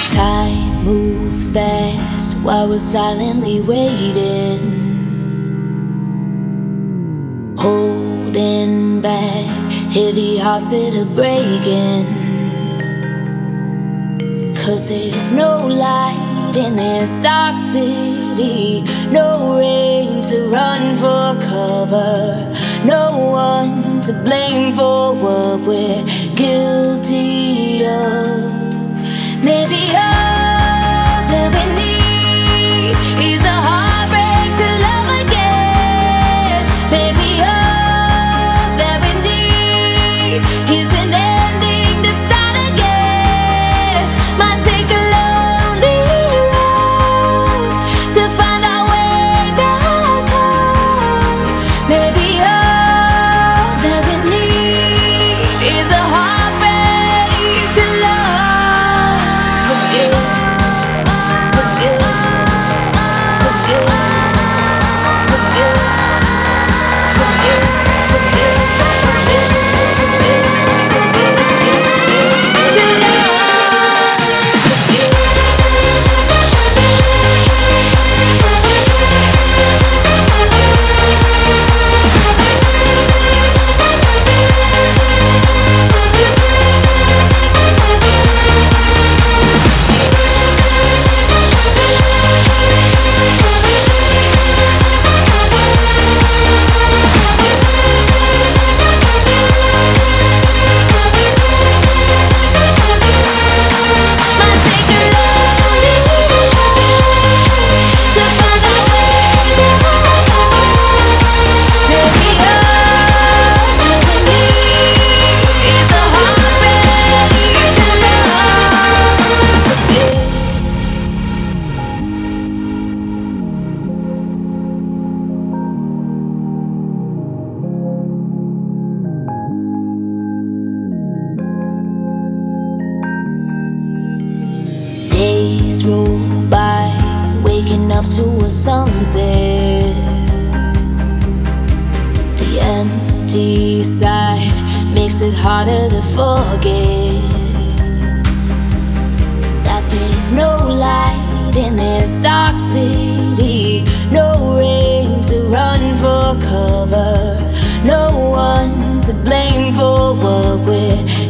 Time moves fast while we're silently waiting, holding back heavy hearts that are breaking. 'Cause there's no light in this dark city, no rain to run for cover, no one to blame for what we're guilty of. Maybe all that we need is a heartbreak to love again. Maybe all that we need is an ending to start again. Might take a lonely road to find our way back home. Maybe all that we need is a heartbreak to love. Days roll by, waking up to a sunset. The empty side makes it harder to forget that there's no light in this dark city, no rain to run for cover, no one to blame for what we're